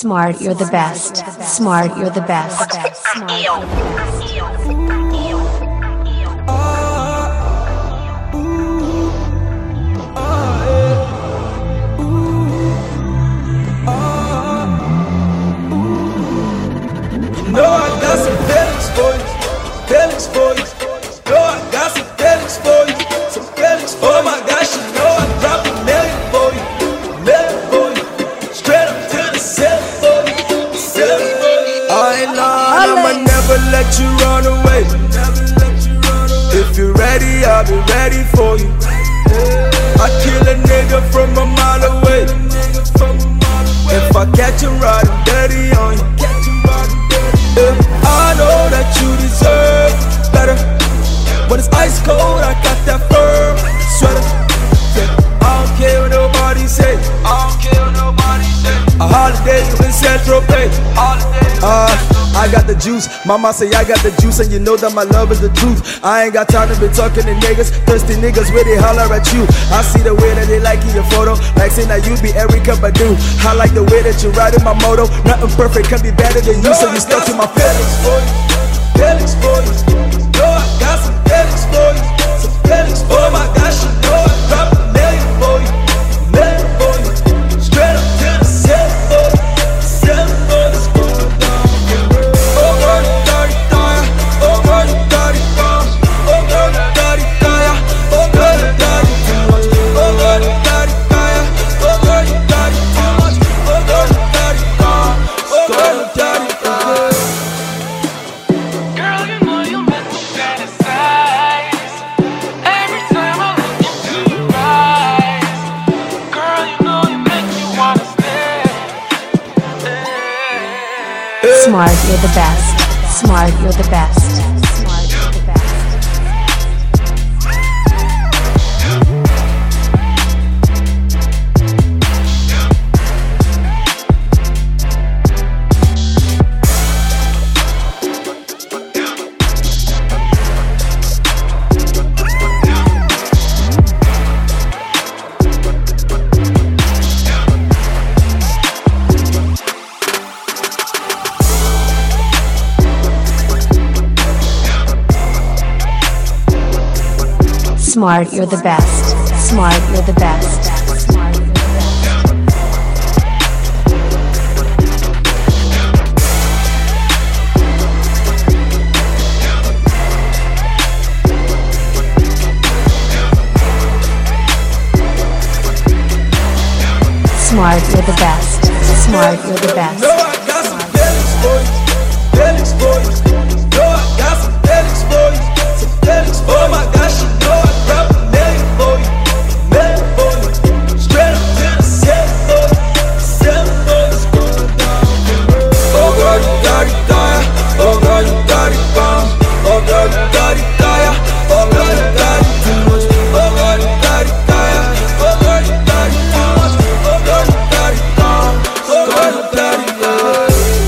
Smart, you're the best. Smart, you're the best. Smart, you're the best. No, I got some feelings for you, feelings for you. No, I got some feelings for you, some feelings for you. Oh my gosh, you know I dropped a million for you, straight up to the ceiling for you, ceiling for you. I ain't lying, I'ma never let you run away. If you're ready, I'll be ready for you. I kill a nigga from a mile away. If I catch him riding dirty on you, I know that you deserve better. When it's ice cold, I got that firm sweater. I don't care what nobody say. A holiday in Central Bay. I got the juice, mama say I got the juice, and you know that my love is the truth. I ain't got time to be talking to niggas, thirsty niggas where they holler at you. I see the way that they like in your photo, like saying that you be Erykah Badu. I like the way that you riding my moto, nothing perfect can be better than you, so you stuck to my feelings for you, feelings for you. No, I got some feelings for you, some feelings for you. Oh my gosh, you know I dropped a million for you, straight up to the ceiling for you, ceiling for you. Smart, you're the best. Smart, you're the best. Smart, you're the best. Smart, you're the best. Smart, you're the best. Smart, you're the best. Smart, you're the best. Smart, you're the best. No, I got some feelings for you, feelings for you. No, I got some feelings for you, some feelings for you. Oh my gosh, you know I dropped a million for you, straight up to the ceiling for you, ceiling for you. Oh girl, you got it, die. Oh girl, you got it, bomb. Oh girl, you got it, die. Oh girl, you got it too much. Oh girl, you got it, die. Oh girl, you got it too much. Oh girl, you got it, bomb. Oh girl, you got it, yeah.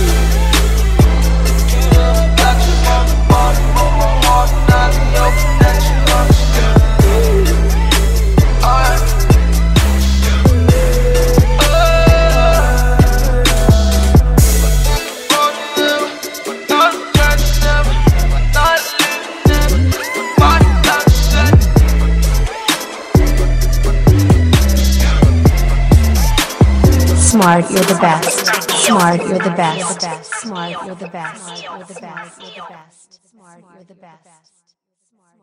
Smart, you're the best. Smart, you're the best. Smart, you're the best. Smart, you're the best. Smart, you're the best.